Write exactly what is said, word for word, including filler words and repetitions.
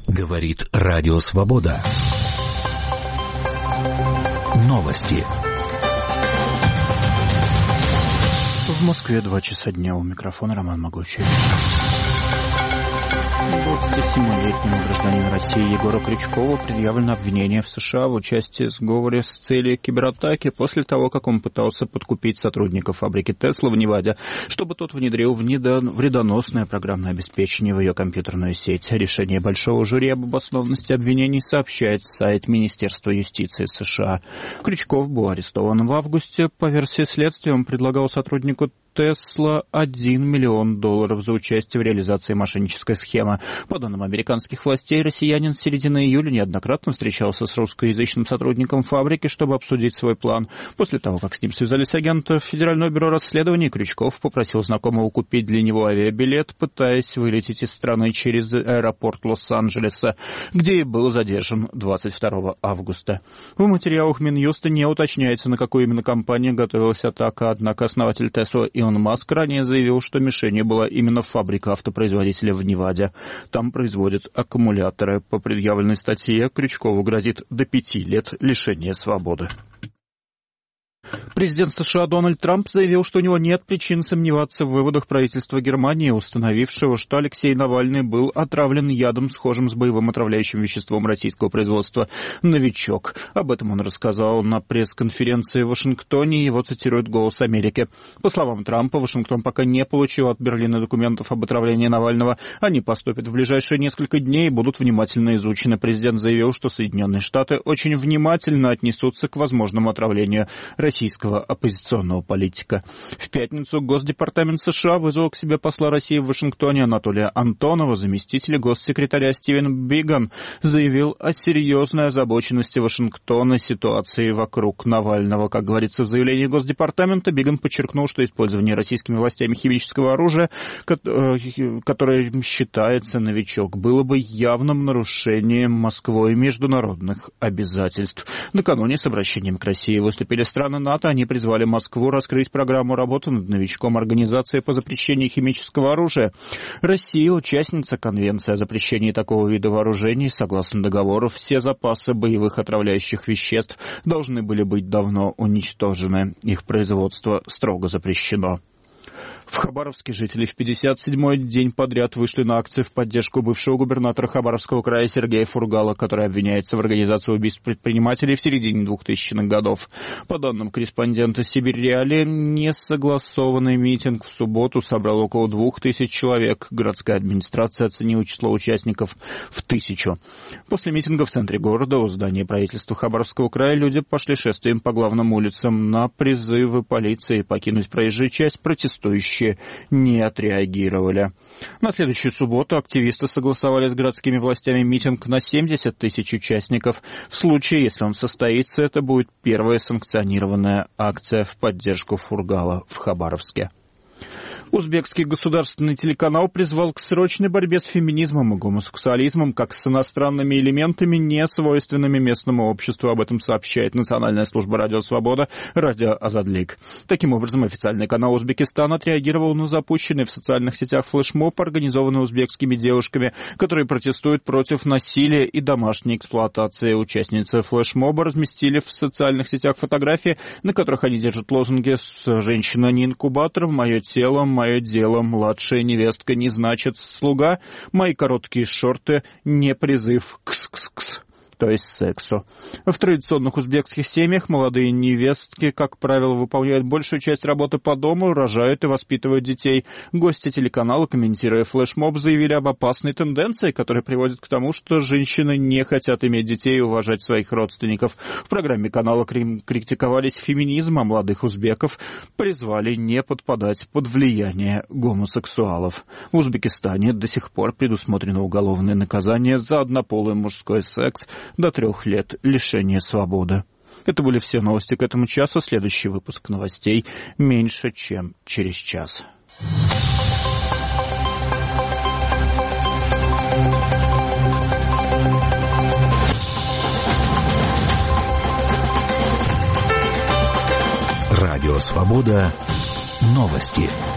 Говорит Радио Свобода. Новости. В Москве два часа дня. У микрофона Роман Могучий. двадцатисемилетнему гражданину России Егору Крючкову предъявлено обвинение в США в участии в сговоре с целью кибератаки после того, как он пытался подкупить сотрудников фабрики Tesla в Неваде, чтобы тот внедрил вредоносное программное обеспечение в ее компьютерную сеть. Решение большого жюри об обоснованности обвинений сообщает сайт Министерства юстиции США. Крючков был арестован в августе. По версии следствия, он предлагал сотруднику Тесла один миллион долларов за участие в реализации мошеннической схемы. По данным американских властей, россиянин с середины июля неоднократно встречался с русскоязычным сотрудником фабрики, чтобы обсудить свой план. После того, как с ним связались агенты Федерального бюро расследований, Крючков попросил знакомого купить для него авиабилет, пытаясь вылететь из страны через аэропорт Лос-Анджелеса, где и был задержан двадцать второго августа. В материалах Минюста не уточняется, на какую именно компанию готовилась атака, однако основатель Tesla Илон Маск ранее заявил, что мишенью была именно фабрика автопроизводителя в Неваде. Там производят аккумуляторы. По предъявленной статье Крючкову грозит до пяти лет лишения свободы. Президент США Дональд Трамп заявил, что у него нет причин сомневаться в выводах правительства Германии, установившего, что Алексей Навальный был отравлен ядом, схожим с боевым отравляющим веществом российского производства «Новичок». Об этом он рассказал на пресс-конференции в Вашингтоне, его цитирует «Голос Америки». По словам Трампа, Вашингтон пока не получил от Берлина документов об отравлении Навального. Они поступят в ближайшие несколько дней и будут внимательно изучены. Президент заявил, что Соединенные Штаты очень внимательно отнесутся к возможному отравлению российского оппозиционного политика. В пятницу Госдепартамент США вызвал к себе посла России в Вашингтоне Анатолия Антонова. Заместитель госсекретаря Стивен Биган заявил о серьезной озабоченности Вашингтона ситуацией вокруг Навального. Как говорится в заявлении Госдепартамента, Биган подчеркнул, что использование российскими властями химического оружия, которое считается «Новичок», было бы явным нарушением Москвой международных обязательств. Накануне с обращением к России выступили страны НАТО. Они призвали Москву раскрыть программу работы над новичком Организации по запрещению химического оружия. Россия, участница Конвенции о запрещении такого вида вооружений, согласно договору, все запасы боевых отравляющих веществ должны были быть давно уничтожены. Их производство строго запрещено. В Хабаровске жители в пятьдесят седьмой день подряд вышли на акцию в поддержку бывшего губернатора Хабаровского края Сергея Фургала, который обвиняется в организации убийств предпринимателей в середине двухтысячных годов. По данным корреспондента Сибирь Реалии, несогласованный митинг в субботу собрал около двух тысяч человек. Городская администрация оценила число участников в тысячу. После митинга в центре города у здания правительства Хабаровского края люди пошли шествием по главным улицам. На призывы полиции покинуть проезжую часть протестующие не отреагировали. На следующую субботу активисты согласовали с городскими властями митинг на семьдесят тысяч участников. В случае, если он состоится, это будет первая санкционированная акция в поддержку Фургала в Хабаровске. Узбекский государственный телеканал призвал к срочной борьбе с феминизмом и гомосексуализмом, как с иностранными элементами, не свойственными местному обществу. Об этом сообщает Национальная служба радио «Свобода» Радио Азадлик. Таким образом, официальный канал Узбекистана отреагировал на запущенный в социальных сетях флешмоб, организованный узбекскими девушками, которые протестуют против насилия и домашней эксплуатации. Участницы флешмоба разместили в социальных сетях фотографии, на которых они держат лозунги «Женщина не инкубатор», «Мое тело», «Мое дело», «Младшая невестка не значит слуга», «Мои короткие шорты», «Не призыв кс-кс-кс», то есть сексу. В традиционных узбекских семьях молодые невестки, как правило, выполняют большую часть работы по дому, рожают и воспитывают детей. Гости телеканала, комментируя флешмоб, заявили об опасной тенденции, которая приводит к тому, что женщины не хотят иметь детей и уважать своих родственников. В программе канала критиковались феминизм, а молодых узбеков призвали не подпадать под влияние гомосексуалов. В Узбекистане до сих пор предусмотрено уголовное наказание за однополый мужской секс до трех лет лишения свободы. Это были все новости к этому часу. Следующий выпуск новостей меньше, чем через час. Радио «Свобода». Новости.